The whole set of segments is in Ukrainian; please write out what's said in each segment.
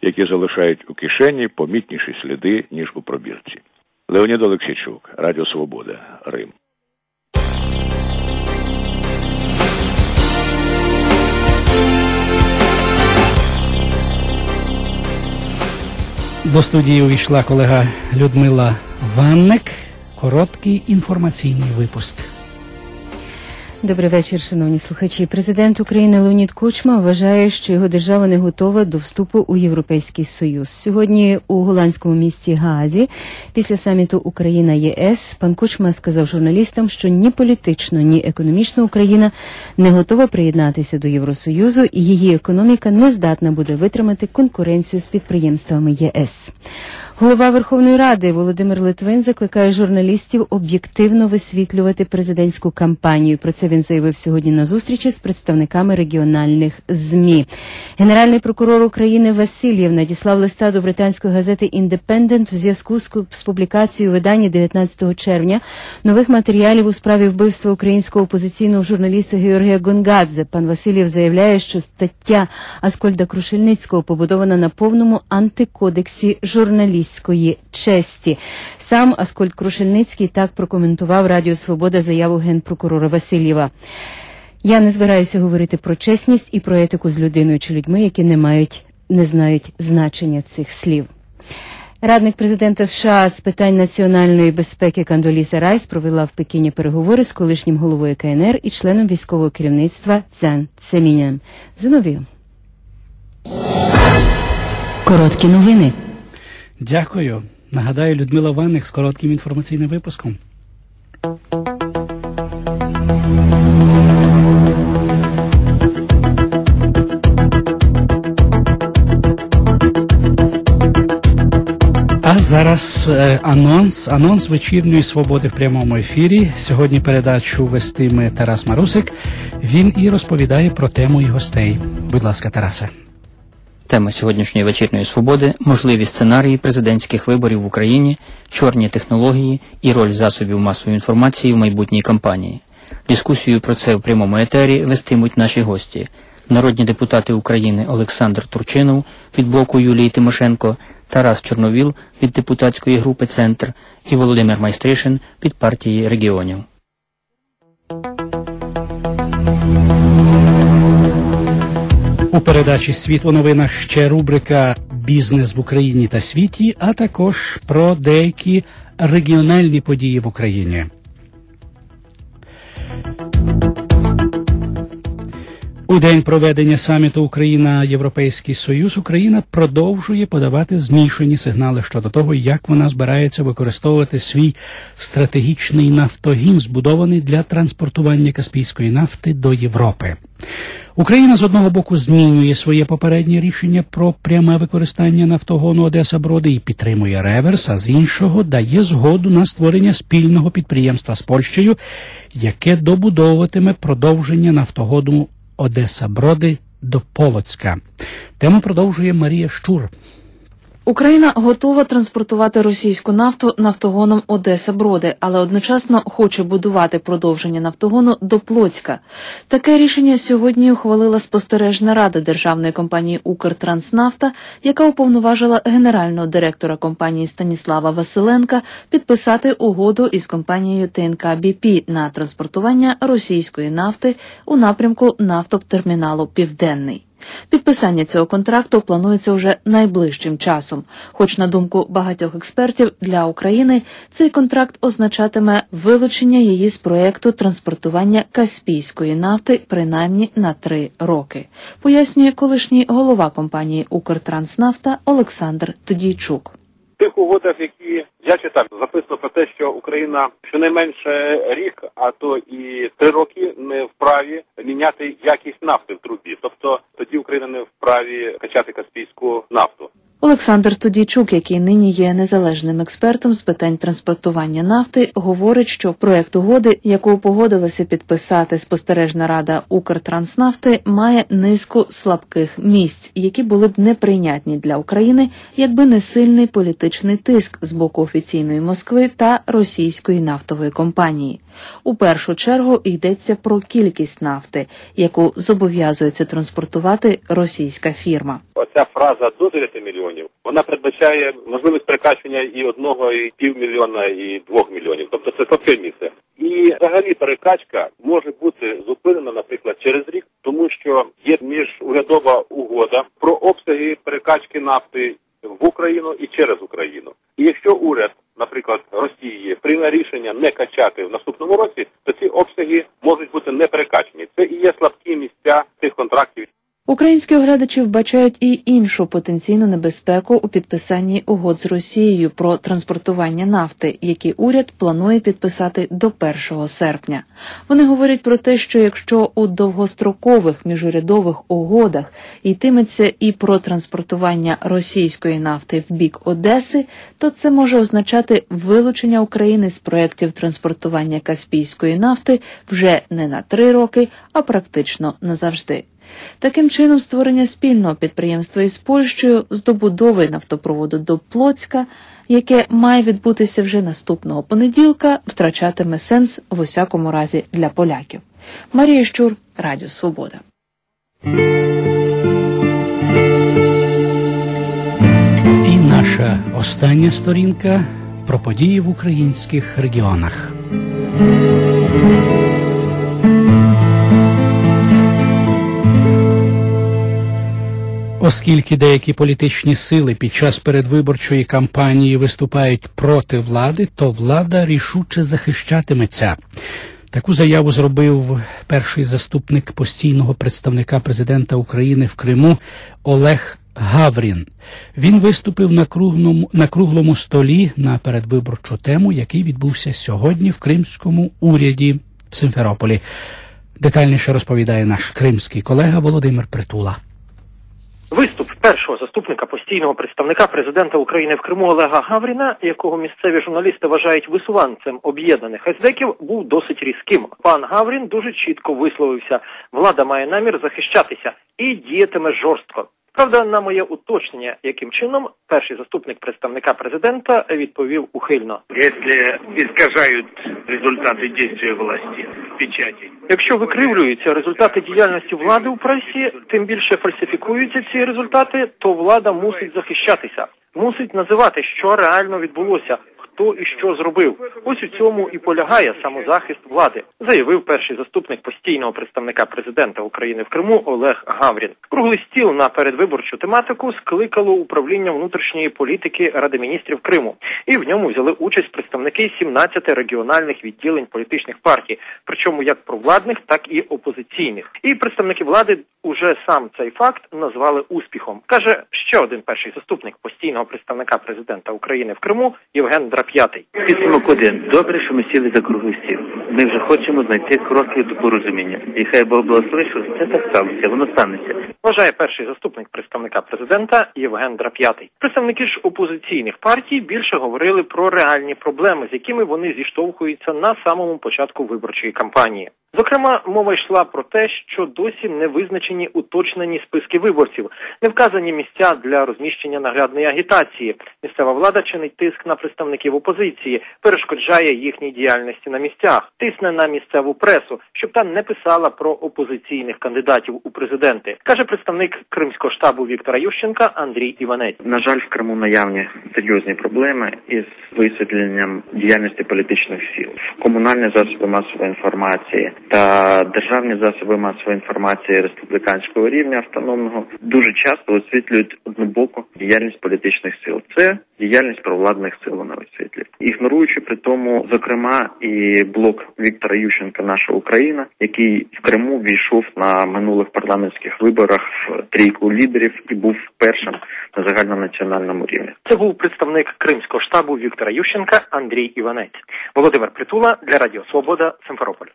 які залишають у кишені помітніші сліди, ніж у пробірці. Леонід Олексійчук, Радіо Свобода, Рим. До студії увійшла колега Людмила Ванник. Короткий інформаційний випуск. Добрий вечір, шановні слухачі. Президент України Леонід Кучма вважає, що його держава не готова до вступу у Європейський Союз. Сьогодні у голландському місті Гаазі, після саміту Україна-ЄС, пан Кучма сказав журналістам, що ні політично, ні економічно Україна не готова приєднатися до Євросоюзу і її економіка не здатна буде витримати конкуренцію з підприємствами ЄС. Голова Верховної Ради Володимир Литвин закликає журналістів об'єктивно висвітлювати президентську кампанію. Про це він заявив сьогодні на зустрічі з представниками регіональних ЗМІ. Генеральний прокурор України Васильєв надіслав листа до британської газети «Індепендент» в зв'язку з публікацією у виданні 19 червня нових матеріалів у справі вбивства українського опозиційного журналіста Георгія Гонгадзе. Пан Васильєв заявляє, що стаття Аскольда Крушельницького побудована на повному антикодексі журналістів честі. Сам Аскольд Крушельницький так прокоментував Радіо Свобода заяву генпрокурора Васильєва. Я не збираюся говорити про чесність і про етику з людиною чи людьми, які не знають значення цих слів. Радник президента США з питань національної безпеки Кондоліза Райс провела в Пекіні переговори з колишнім головою КНР і членом військового керівництва Цзян Цземінем. Зиновію. Короткі новини. Дякую. Нагадаю, Людмила Ванник з коротким інформаційним випуском. А зараз анонс вечірньої свободи в прямому ефірі. Сьогодні передачу вестиме Тарас Марусик. Він і розповідає про тему і гостей. Будь ласка, Тарасе. Тема сьогоднішньої вечірньої свободи – можливі сценарії президентських виборів в Україні, чорні технології і роль засобів масової інформації в майбутній кампанії. Дискусію про це в прямому етері вестимуть наші гості. Народні депутати України Олександр Турчинов від блоку Юлії Тимошенко, Тарас Чорновіл від депутатської групи «Центр» і Володимир Майстришин від партії регіонів. У передачі «Світ у новинах» ще рубрика «Бізнес в Україні та світі», а також про деякі регіональні події в Україні. У день проведення саміту Україна-Європейський Союз Україна продовжує подавати змішані сигнали щодо того, як вона збирається використовувати свій стратегічний нафтогін, збудований для транспортування каспійської нафти до Європи. Україна з одного боку змінює своє попереднє рішення про пряме використання нафтогону Одеса-Броди і підтримує реверс, а з іншого дає згоду на створення спільного підприємства з Польщею, яке добудовуватиме продовження нафтогону Одеса-Броди до Полоцька. Тему продовжує Марія Щур. Україна готова транспортувати російську нафту нафтогоном Одеса-Броди, але одночасно хоче будувати продовження нафтогону до Плоцька. Таке рішення сьогодні ухвалила спостережна рада державної компанії «Укртранснафта», яка уповноважила генерального директора компанії Станіслава Василенка підписати угоду із компанією ТНК «БП» на транспортування російської нафти у напрямку нафтотерміналу «Південний». Підписання цього контракту планується вже найближчим часом. Хоч, на думку багатьох експертів, для України цей контракт означатиме вилучення її з проєкту транспортування каспійської нафти принаймні на 3 роки. Пояснює колишній голова компанії «Укртранснафта» Олександр Тодійчук. В тих угодах, які я читав, записано про те, що Україна щонайменше рік, а то і 3 роки не вправі міняти якість нафти в трубі. Тобто тоді Україна не вправі качати каспійську нафту. Олександр Тодійчук, який нині є незалежним експертом з питань транспортування нафти, говорить, що проект угоди, яку погодилася підписати спостережна рада Укртранснафти, має низку слабких місць, які були б неприйнятні для України, якби не сильний політичний тиск з боку офіційної Москви та російської нафтової компанії. У першу чергу йдеться про кількість нафти, яку зобов'язується транспортувати російська фірма. оця фраза до 9 мільйонів, вона передбачає можливість перекачування і 1,5 мільйона, і 2 мільйонів. Тобто це слабке місце. І взагалі перекачка може бути зупинена, наприклад, через рік, тому що є міжурядова угода про обсяги перекачки нафти в Україну і через Україну. І якщо уряд, наприклад, Росії прийме рішення не качати в наступному році, то ці обсяги можуть бути не перекачені. Це і є слабкі місця цих контрактів. Українські оглядачі вбачають і іншу потенційну небезпеку у підписанні угод з Росією про транспортування нафти, які уряд планує підписати до 1 серпня. Вони говорять про те, що якщо у довгострокових міжурядових угодах йтиметься і про транспортування російської нафти в бік Одеси, то це може означати вилучення України з проєктів транспортування каспійської нафти вже не на 3 роки, а практично назавжди. Таким чином, створення спільного підприємства із Польщею з добудови нафтопроводу до Плоцька, яке має відбутися вже наступного понеділка, втрачатиме сенс в усякому разі для поляків. Марія Щур, Радіо Свобода. І наша остання сторінка про події в українських регіонах. Оскільки деякі політичні сили під час передвиборчої кампанії виступають проти влади, то влада рішуче захищатиметься. Таку заяву зробив перший заступник постійного представника президента України в Криму Олег Гаврін. Він виступив на круглому столі на передвиборчу тему, який відбувся сьогодні в кримському уряді в Симферополі. Детальніше розповідає наш кримський колега Володимир Притула. Виступ першого заступника постійного представника президента України в Криму Олега Гавріна, якого місцеві журналісти вважають висуванцем об'єднаних ездеків, був досить різким. Пан Гаврін дуже чітко висловився: влада має намір захищатися і діятиме жорстко. Правда, на моє уточнення, яким чином, перший заступник представника президента відповів ухильно. Якщо іскажають результати дій власті в печаті. Якщо викривлюються результати діяльності влади у пресі, тим більше фальсифікуються ці результати, то влада мусить захищатися. Мусить називати, що реально відбулося, хто і що зробив. Ось у цьому і полягає самозахист влади, заявив перший заступник постійного представника президента України в Криму Олег Гаврін. Круглий стіл на передвиборчу тематику скликало управління внутрішньої політики Ради міністрів Криму. І в ньому взяли участь представники 17 регіональних відділень політичних партій, причому як провладних, так і опозиційних. І представники влади уже сам цей факт назвали успіхом, каже ще один перший заступник постійного представника президента України в Криму Євген Драп'ятий. Підсумок один. Добре, що ми сіли за круглий стіл. Ми вже хочемо знайти кроки до порозуміння. І хай Бог благословить, що це так сталося, воно станеться. Вважає перший заступник представника президента Євген Драп'ятий. Представники ж опозиційних партій більше говорили про реальні проблеми, з якими вони зіштовхуються на самому початку виборчої кампанії. Зокрема, мова йшла про те, що досі не визначені уточнені списки виборців, не вказані місця для розміщення наглядної агітації. Місцева влада чинить тиск на представників опозиції, перешкоджає їхній діяльності на місцях, тисне на місцеву пресу, щоб та не писала про опозиційних кандидатів у президенти, каже представник Кримського штабу Віктора Ющенка Андрій Іванець. На жаль, в Криму наявні серйозні проблеми із висвітленням діяльності політичних сил. Комунальні засоби масової інформації та державні засоби масової інформації республіканського рівня автономного дуже часто освітлюють однобоку діяльність політичних сил. Це діяльність провладних сил вона висвітлює. Ігноруючи при тому, зокрема, і блок Віктора Ющенка «Наша Україна», який в Криму війшов на минулих парламентських виборах в трійку лідерів і був першим на загальнонаціональному рівні. Це був представник Кримського штабу Віктора Ющенка Андрій Іванець. Володимир Притула для Радіо Свобода, Симферополь.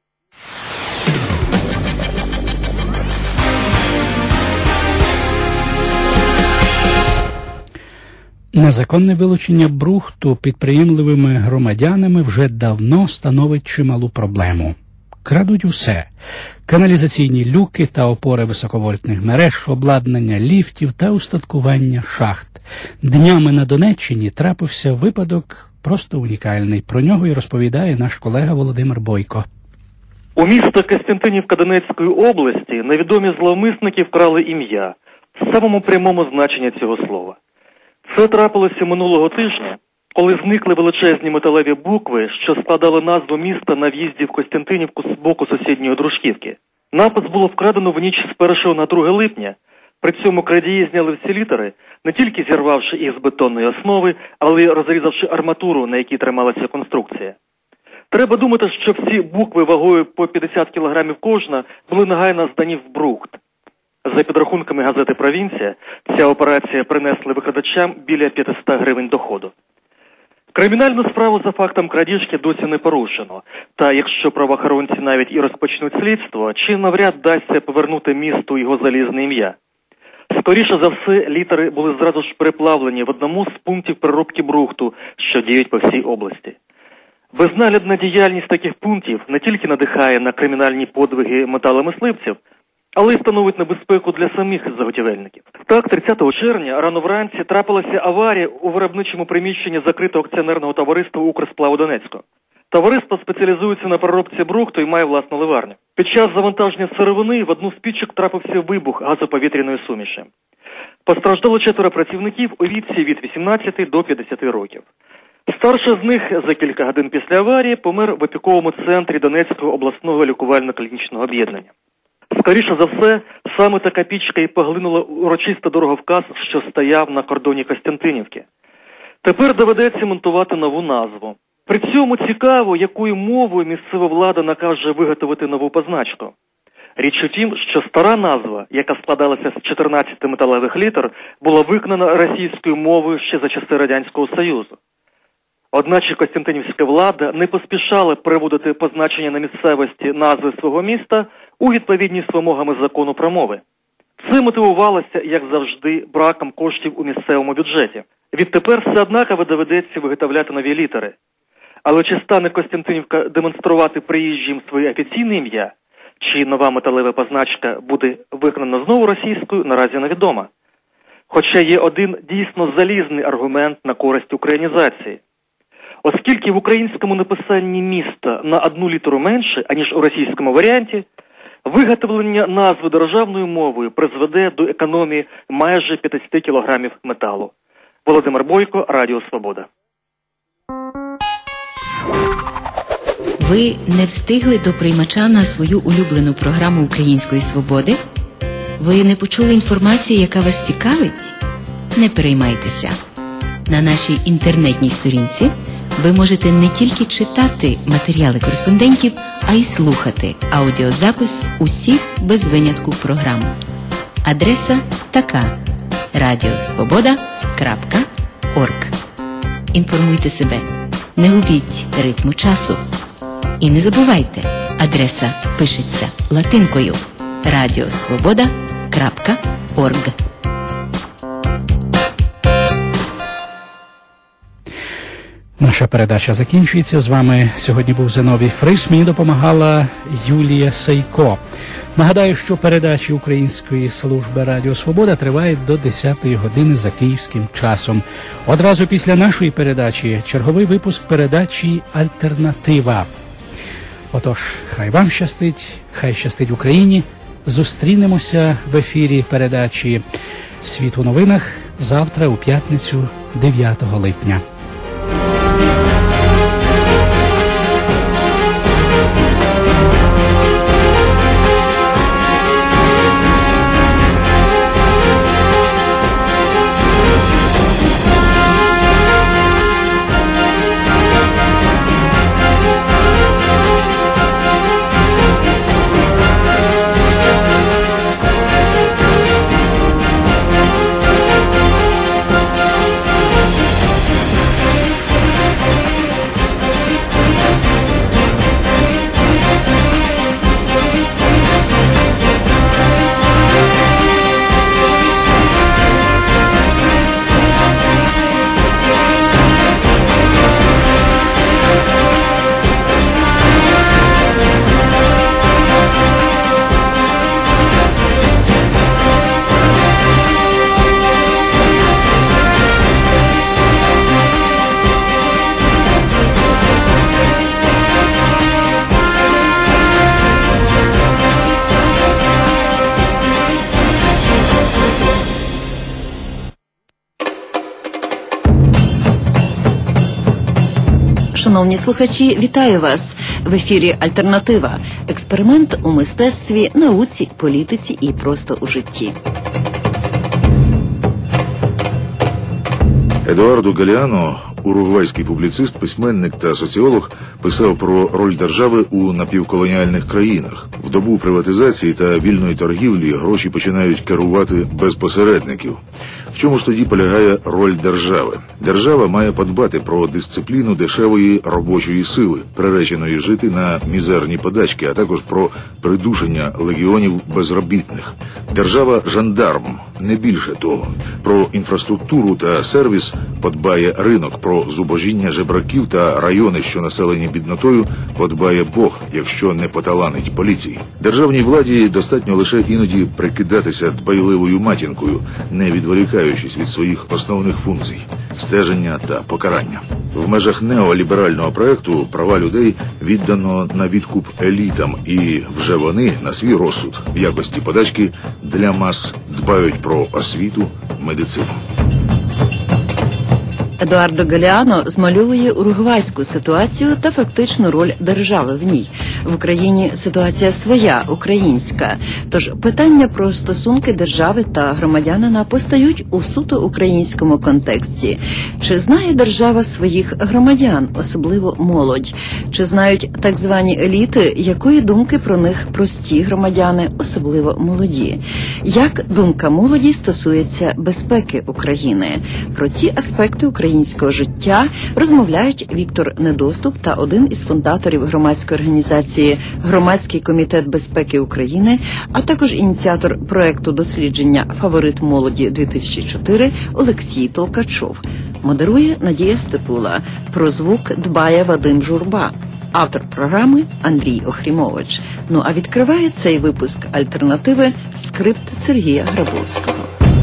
Незаконне вилучення брухту підприємливими громадянами вже давно становить чималу проблему. Крадуть усе – каналізаційні люки та опори високовольтних мереж, обладнання ліфтів та устаткування шахт. Днями на Донеччині трапився випадок просто унікальний. Про нього і розповідає наш колега Володимир Бойко. У міста Костянтинівка Донецької області невідомі зловмисники вкрали ім'я. в самому прямому значенні цього слова. Це трапилося минулого тижня, коли зникли величезні металеві букви, що складали назву міста на в'їзді в Костянтинівку з боку сусідньої Дружківки. Напис було вкрадено в ніч з 1 на 2 липня. При цьому крадії зняли всі літери, не тільки зірвавши їх з бетонної основи, але й розрізавши арматуру, на якій трималася конструкція. Треба думати, що всі букви вагою по 50 кілограмів кожна були негайно здані в брухт. За підрахунками газети «Провінція», ця операція принесла викрадачам біля 500 гривень доходу. Кримінальну справу за фактом крадіжки досі не порушено, та якщо правоохоронці навіть і розпочнуть слідство, чи навряд дасться повернути місту його залізне ім'я. Скоріше за все, літери були зразу ж переплавлені в одному з пунктів переробки брухту, що діють по всій області. Безнаглядна діяльність таких пунктів не тільки надихає на кримінальні подвиги металомисливців, але й становить небезпеку для самих заготівельників. Так, 30 червня рано вранці трапилася аварія у виробничому приміщенні закритого акціонерного товариства «Укрсплав» Донецьку. Товариство спеціалізується на переробці брухту і має власну ливарню. Під час завантаження сировини в одну з пічок трапився вибух газоповітряної суміші. Постраждало 4 працівників у віці від 18 до 50 років. Старший з них за кілька годин після аварії помер в опіковому центрі Донецького обласного лікувально-клінічного об'єднання. Скоріше за все, саме така пічка і поглинула урочисто дороговказ, що стояв на кордоні Костянтинівки. Тепер доведеться монтувати нову назву. При цьому цікаво, якою мовою місцева влада накаже виготовити нову позначку. Річ у тім, що стара назва, яка складалася з 14 металевих літер, була виконана російською мовою ще за часи Радянського Союзу. Одначе Костянтинівська влада не поспішала приводити позначення на місцевості назви свого міста у відповідність з вимогами закону про мови. Це мотивувалося, як завжди, браком коштів у місцевому бюджеті. Відтепер все однаково доведеться виготовляти нові літери. Але чи стане Костянтинівка демонструвати приїжджим своє офіційне ім'я, чи нова металева позначка буде виконана знову російською, наразі невідомо. Хоча є один дійсно залізний аргумент на користь українізації. Оскільки в українському написанні міста на 1 літеру менше, аніж у російському варіанті, виготовлення назви державною мовою призведе до економії майже 50 кілограмів металу. Володимир Бойко, Радіо Свобода. Ви не встигли до приймача на свою улюблену програму Української Свободи? Ви не почули інформації, яка вас цікавить? Не переймайтеся. На нашій інтернетній сторінці ви можете не тільки читати матеріали кореспондентів, а й слухати аудіозапис усіх без винятку програм. Адреса така: radiosvoboda.org. Інформуйте себе, не губіть ритму часу. І не забувайте, адреса пишеться латинкою: radiosvoboda.org. Наша передача закінчується. З вами сьогодні був Зиновій Фрис. Мені допомагала Юлія Сайко. Нагадаю, що передачі Української служби Радіо Свобода тривають до 10-ї години за київським часом. Одразу після нашої передачі черговий випуск передачі «Альтернатива». Отож, хай вам щастить, хай щастить Україні. Зустрінемося в ефірі передачі «Світ у новинах» завтра у п'ятницю 9 липня. Шановні слухачі, вітаю вас! В ефірі «Альтернатива» – експеримент у мистецтві, науці, політиці і просто у житті. Едуардо Галеано, уругвайський публіцист, письменник та соціолог, писав про роль держави у напівколоніальних країнах. В добу приватизації та вільної торгівлі гроші починають керувати без посередників. В чому ж тоді полягає роль держави? Держава має подбати про дисципліну дешевої робочої сили, приреченої жити на мізерні подачки, а також про придушення легіонів безробітних. Держава – жандарм, не більше того. Про інфраструктуру та сервіс подбає ринок, про зубожіння жебраків та райони, що населені біднотою, подбає Бог, якщо не поталанить поліції. Державній владі достатньо лише іноді прикидатися дбайливою матінкою, не відволікаючись від своїх основних функцій – стеження та покарання. В межах неоліберального проекту права людей віддано на відкуп елітам, і вже вони на свій розсуд в якості подачки для мас дбають про освіту, медицину. Едуардо Галеано змальовує уругвайську ситуацію та фактичну роль держави в ній. В Україні ситуація своя, українська. Тож питання про стосунки держави та громадянина постають у суто українському контексті. Чи знає держава своїх громадян, особливо молодь? Чи знають так звані еліти, якої думки про них прості громадяни, особливо молоді? Як думка молоді стосується безпеки України? Про ці аспекти українського життя розмовляють Віктор Недоступ та один із фундаторів громадської організації «Громадський комітет безпеки України», а також ініціатор проекту дослідження «Фаворит молоді-2004» Олексій Толкачов. Модерує Надія Степула. Про звук дбає Вадим Журба. Автор програми Андрій Охрімович. Ну а відкриває цей випуск «Альтернативи» скрипт Сергія Грабовського.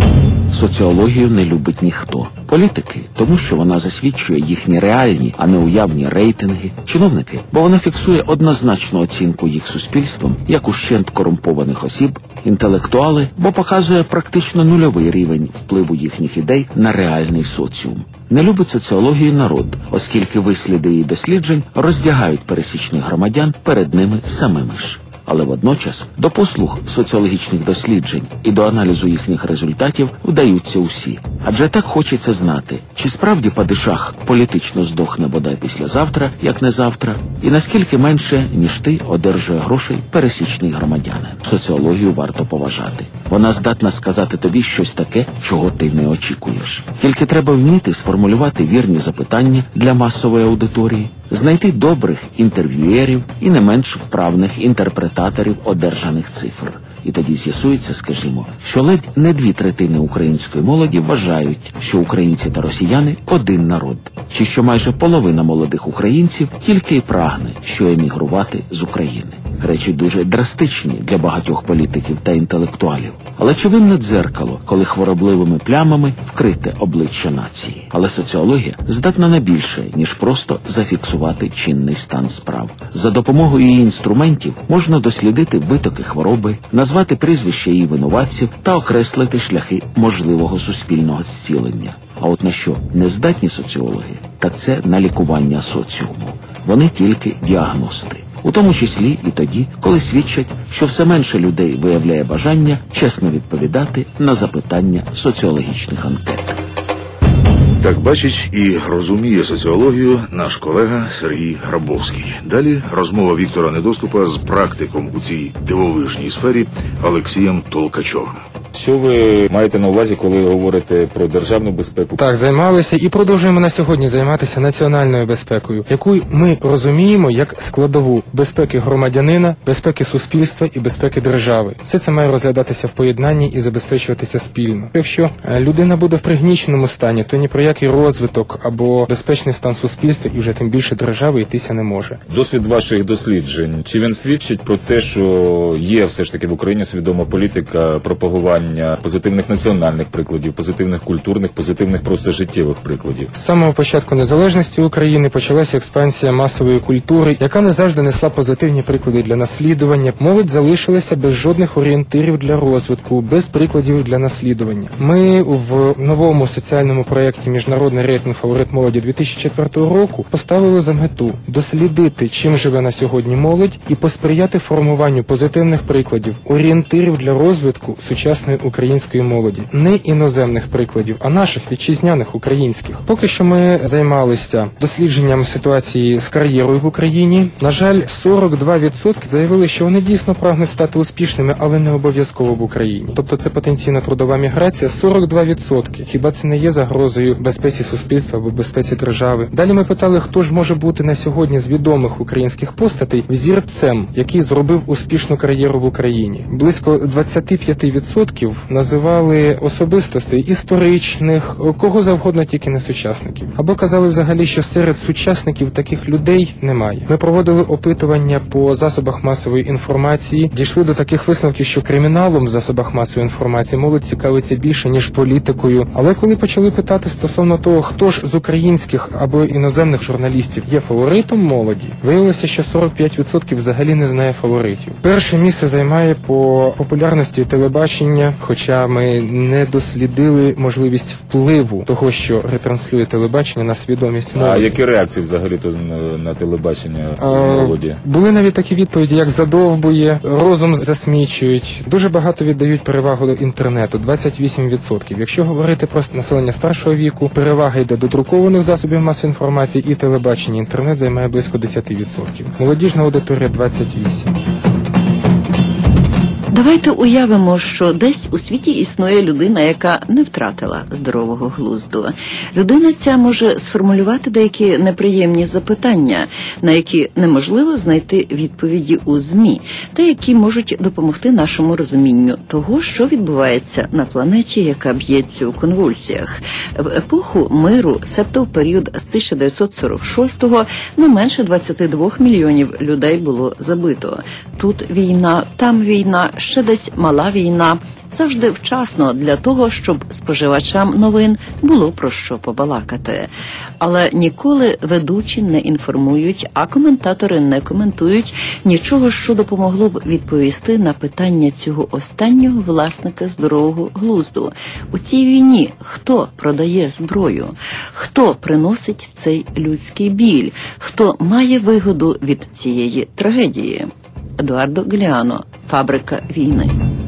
Соціологію не любить ніхто. Політики, тому що вона засвідчує їхні реальні, а не уявні рейтинги. Чиновники, бо вона фіксує однозначну оцінку їх суспільством, як ущент корумпованих осіб. Інтелектуали, бо показує практично нульовий рівень впливу їхніх ідей на реальний соціум. Не любить соціологію народ, оскільки висліди її досліджень роздягають пересічних громадян перед ними самими ж. Але водночас до послуг соціологічних досліджень і до аналізу їхніх результатів вдаються усі. Адже так хочеться знати, чи справді падишах політично здохне бодай післязавтра, як не завтра, і наскільки менше, ніж ти, одержує грошей пересічний громадянин. Соціологію варто поважати. Вона здатна сказати тобі щось таке, чого ти не очікуєш. Тільки треба вміти сформулювати вірні запитання для масової аудиторії, знайти добрих інтерв'юєрів і не менш вправних інтерпретаторів одержаних цифр. І тоді з'ясується, скажімо, що ледь не 2/3 української молоді вважають, що українці та росіяни – один народ. Чи що майже половина молодих українців тільки й прагне, що емігрувати з України. Речі дуже драстичні для багатьох політиків та інтелектуалів. Але чи винне дзеркало, коли хворобливими плямами вкрите обличчя нації? Але соціологія здатна на більше, ніж просто зафіксувати чинний стан справ. За допомогою її інструментів можна дослідити витоки хвороби, назвати прізвища її винуватців та окреслити шляхи можливого суспільного зцілення. А от на що не здатні соціологи, так це на лікування соціуму. Вони тільки діагности. У тому числі і тоді, коли свідчать, що все менше людей виявляє бажання чесно відповідати на запитання соціологічних анкет. Так бачить і розуміє соціологію наш колега Сергій Грабовський. Далі розмова Віктора Недоступа з практиком у цій дивовижній сфері Олексієм Толкачовим. Що ви маєте на увазі, коли говорите про державну безпеку? Так, займалися і продовжуємо на сьогодні займатися національною безпекою, яку ми розуміємо як складову безпеки громадянина, безпеки суспільства і безпеки держави. Все це має розглядатися в поєднанні і забезпечуватися спільно. Якщо людина буде в пригніченому стані, то ні про який розвиток або безпечний стан суспільства і вже тим більше держави йтися не може. Досвід ваших досліджень, чи він свідчить про те, що є все ж таки в Україні свідома політика пропагування виховання, позитивних національних прикладів, позитивних культурних, позитивних просто життєвих прикладів. З самого початку незалежності України почалася експансія масової культури, яка не завжди несла позитивні приклади для наслідування. Молодь залишилася без жодних орієнтирів для розвитку, без прикладів для наслідування. Ми в новому соціальному проєкті «Міжнародний рейтинг фаворит молоді» 2004 року поставили за мету дослідити, чим живе на сьогодні молодь, і посприяти формуванню позитивних прикладів, орієнтирів для розвитку сучасної української молоді. Не іноземних прикладів, а наших вітчизняних українських. Поки що ми займалися дослідженням ситуації з кар'єрою в Україні. На жаль, 42% заявили, що вони дійсно прагнуть стати успішними, але не обов'язково в Україні. Тобто це потенційна трудова міграція. 42%. Хіба це не є загрозою безпеці суспільства або безпеці держави? Далі ми питали, хто ж може бути на сьогодні з відомих українських постатей взірцем, який зробив успішну кар'єру в Україні. Близько 25% називали особистостей історичних, кого завгодно, тільки не сучасників. Або казали взагалі, що серед сучасників таких людей немає. Ми проводили опитування по засобах масової інформації, дійшли до таких висновків, що криміналом в засобах масової інформації молодь цікавиться більше, ніж політикою. Але коли почали питати стосовно того, хто ж з українських або іноземних журналістів є фаворитом молоді, виявилося, що 45% взагалі не знає фаворитів. Перше місце займає по популярності телебачення, хоча ми не дослідили можливість впливу того, що ретранслює телебачення на свідомість молоді. А які реакції взагалі на телебачення молоді? Були навіть такі відповіді, як задовбує, розум засмічують. Дуже багато віддають перевагу інтернету, 28%. Якщо говорити про населення старшого віку, перевага йде до друкованих засобів масової інформації і телебачення. Інтернет займає близько 10%. Молодіжна аудиторія 28%. Давайте уявимо, що десь у світі існує людина, яка не втратила здорового глузду. Людина ця може сформулювати деякі неприємні запитання, на які неможливо знайти відповіді у ЗМІ, та які можуть допомогти нашому розумінню того, що відбувається на планеті, яка б'ється у конвульсіях. В епоху миру, себто в період з 1946-го, не менше 22 мільйонів людей було забито. Тут війна, там війна, ще десь мала війна. Завжди вчасно для того, щоб споживачам новин було про що побалакати. Але ніколи ведучі не інформують, а коментатори не коментують нічого, що допомогло б відповісти на питання цього останнього власника здорового глузду. У цій війні хто продає зброю? Хто приносить цей людський біль? Хто має вигоду від цієї трагедії? Едуардо Галіано, «Фабрика війни».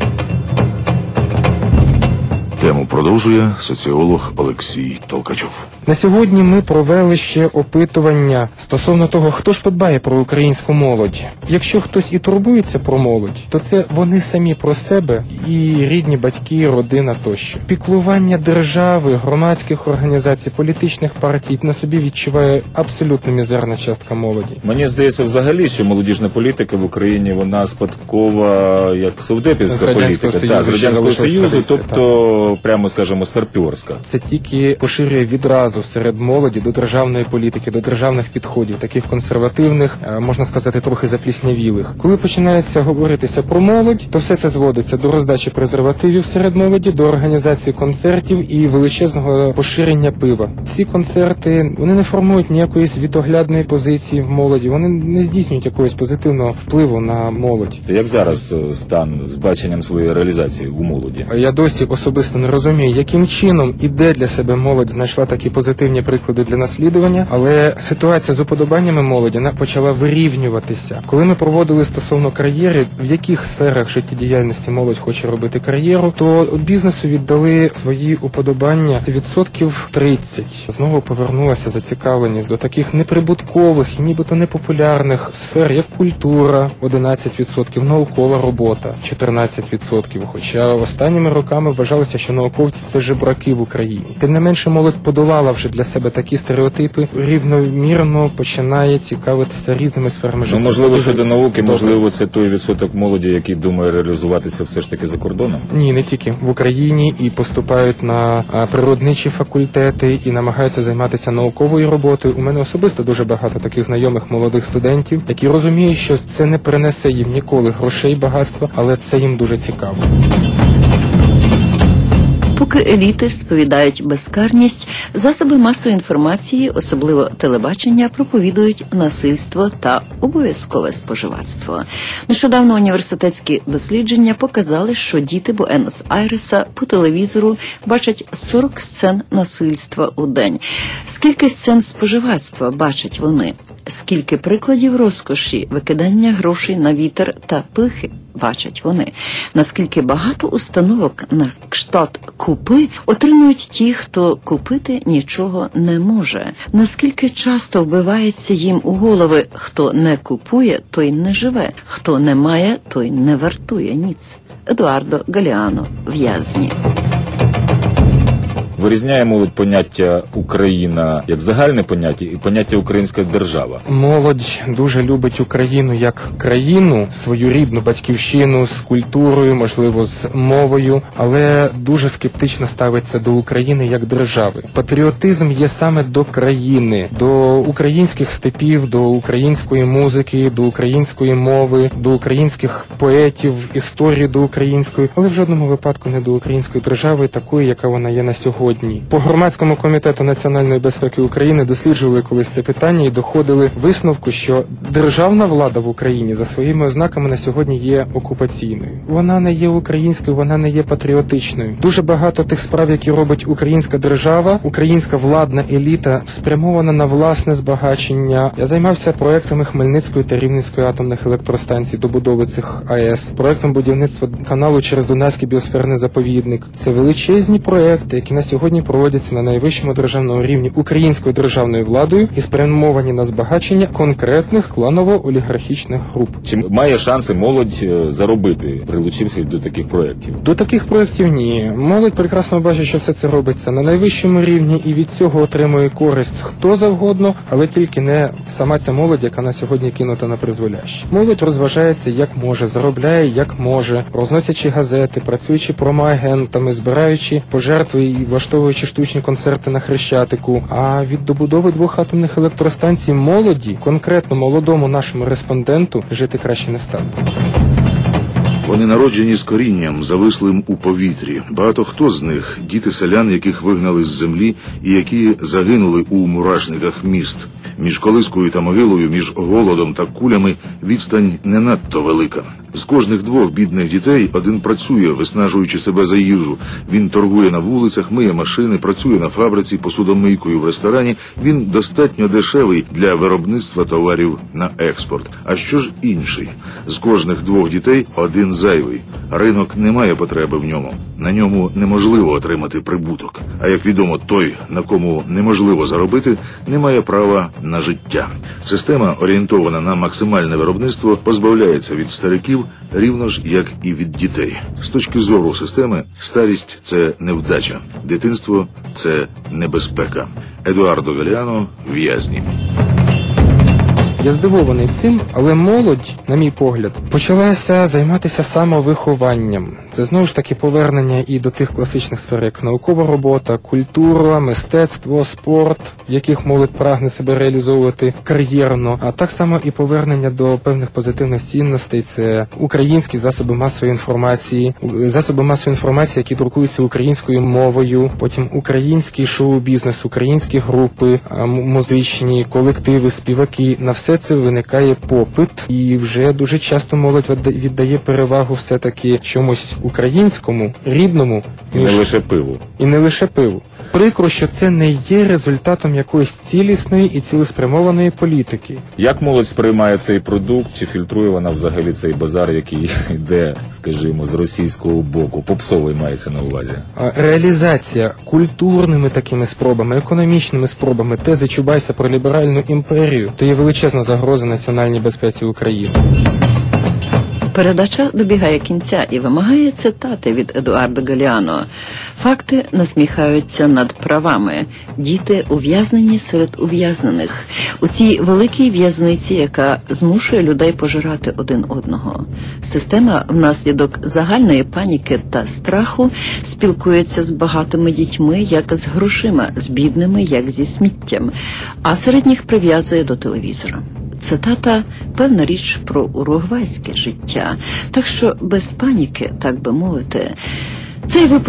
Тему продовжує соціолог Олексій Толкачов. На сьогодні ми провели ще опитування стосовно того, хто ж подбає про українську молодь. Якщо хтось і турбується про молодь, то це вони самі про себе і рідні батьки, родина тощо. Піклування держави, громадських організацій, політичних партій на собі відчуває абсолютно мізерна частка молоді. Мені здається взагалі, що молодіжна політика в Україні, вона спадкова, як совдепівська політика. З Радянського Союзу, тобто, прямо скажемо, старпьорська. Це тільки поширює відразу серед молоді до державної політики, до державних підходів, таких консервативних, можна сказати, трохи запліснявілих. Коли починається говоритися про молодь, то все це зводиться до роздачі презервативів серед молоді, до організації концертів і величезного поширення пива. Ці концерти, вони не формують ніякої світоглядної позиції в молоді, вони не здійснюють якогось позитивного впливу на молодь. Як зараз стан з баченням своєї реалізації у молоді? Я досі особисто не розумію, яким чином і де для себе молодь знайшла такі позитивні приклади для наслідування, але ситуація з уподобаннями молоді почала вирівнюватися. Коли ми проводили стосовно кар'єри, в яких сферах життєдіяльності молодь хоче робити кар'єру, то бізнесу віддали свої уподобання 30%. Знову повернулася зацікавленість до таких неприбуткових і нібито непопулярних сфер, як культура 11%, наукова робота 14%. Хоча останніми роками вважалося, що науковці – це жебраки в Україні. Тим не менше, молодь подолала вже для себе такі стереотипи, рівномірно починає цікавитися різними сферами життя. Можливо, щодо науки, можливо, це той відсоток молоді, який думає реалізуватися все ж таки за кордоном? Ні, не тільки. В Україні і поступають на природничі факультети, і намагаються займатися науковою роботою. У мене особисто дуже багато таких знайомих молодих студентів, які розуміють, що це не принесе їм ніколи грошей, багатства, але це їм дуже цікаво. Поки еліти сповідають безкарність, засоби масової інформації, особливо телебачення, проповідують насильство та обов'язкове споживацтво. Нещодавно університетські дослідження показали, що діти Буенос-Айреса по телевізору бачать 40 сцен насильства у день. Скільки сцен споживацтва бачать вони? Скільки прикладів розкоші, викидання грошей на вітер та пихи бачать вони? Наскільки багато установок на кшталт «купи» отримують ті, хто купити нічого не може? Наскільки часто вбивається їм у голови: хто не купує, той не живе, хто не має, той не вартує ніц? Едуардо Галіано, «В'язні». Вирізняє молодь поняття «Україна» як загальне поняття і поняття «українська держава». Молодь дуже любить Україну як країну, свою рідну батьківщину з культурою, можливо, з мовою, але дуже скептично ставиться до України як держави. Патріотизм є саме до країни, до українських степів, до української музики, до української мови, до українських поетів, історії до української, але в жодному випадку не до української держави, такої, яка вона є на сьогодні. По громадському комітету національної безпеки України досліджували колись це питання і доходили висновку, що державна влада в Україні за своїми ознаками на сьогодні є окупаційною. Вона не є українською, вона не є патріотичною. Дуже багато тих справ, які робить українська держава, українська владна еліта, спрямована на власне збагачення. Я займався проектами Хмельницької та Рівненської атомних електростанцій, добудови цих АЕС, проектом будівництва каналу через Дунайський біосферний заповідник. Це величезні проекти, які на сьогодні проводяться на найвищому державному рівні українською державною владою і спрямовані на збагачення конкретних кланово-олігархічних груп. Чи має шанси молодь заробити, прилучившись до таких проєктів? До таких проєктів ні. Молодь прекрасно бачить, що все це робиться на найвищому рівні, і від цього отримує користь хто завгодно, але тільки не сама ця молодь, яка на сьогодні кинута на призволяще. Молодь розважається як може, заробляє як може, розносячи газети, працюючи промоагентами, збираючи пожертви і влаштовуючи штучні концерти на Хрещатику. А від добудови 2 атомних електростанцій молоді, конкретно молодому нашому респонденту, жити краще не стане. Вони народжені з корінням, завислим у повітрі. Багато хто з них – діти селян, яких вигнали з землі і які загинули у мурашниках міст. Між колискою та могилою, між голодом та кулями відстань не надто велика. З кожних 2 бідних дітей один працює, виснажуючи себе за їжу. Він торгує на вулицях, миє машини, працює на фабриці, посудомийкою в ресторані. Він достатньо дешевий для виробництва товарів на експорт. А що ж інший? З кожних 2 дітей один зайвий. Ринок не має потреби в ньому. На ньому неможливо отримати прибуток. А як відомо, той, на кому неможливо заробити, не має права на життя. Система, орієнтована на максимальне виробництво, позбавляється від стариків, рівно ж, як і від дітей. З точки зору системи, старість – це невдача, дитинство – це небезпека. Едуардо Галіано, «В'язні». Я здивований цим, але молодь, на мій погляд, почалася займатися самовихованням. Це знову ж таки повернення і до тих класичних сфер, як наукова робота, культура, мистецтво, спорт, в яких молодь прагне себе реалізовувати кар'єрно, а так само і повернення до певних позитивних цінностей. Це українські засоби масової інформації, які друкуються українською мовою, потім український шоу-бізнес, українські групи, музичні, колективи, співаки. На все це виникає попит, і вже дуже часто молодь віддає перевагу все-таки чомусь українському, рідному. І не лише пиву. І не лише пиву. Прикро, що це не є результатом якоїсь цілісної і цілеспрямованої політики. Як молодь сприймає цей продукт, чи фільтрує вона взагалі цей базар, який йде, скажімо, з російського боку? Попсовий мається на увазі. Реалізація культурними такими спробами, економічними спробами тези Чубайса про ліберальну імперію – то є величезна загроза національній безпеці України. Передача добігає кінця і вимагає цитати від Едуардо Галіано. Факти насміхаються над правами. Діти ув'язнені серед ув'язнених. У цій великій в'язниці, яка змушує людей пожирати один одного. Система внаслідок загальної паніки та страху спілкується з багатими дітьми, як з грошима, з бідними, як зі сміттям, а середніх прив'язує до телевізора. Цитата – певна річ про уругвайське життя. Так що без паніки, так би мовити, цей випуск